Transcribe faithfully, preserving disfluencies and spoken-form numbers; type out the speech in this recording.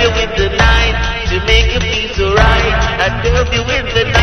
you with the night to make you feel so right. I love you with the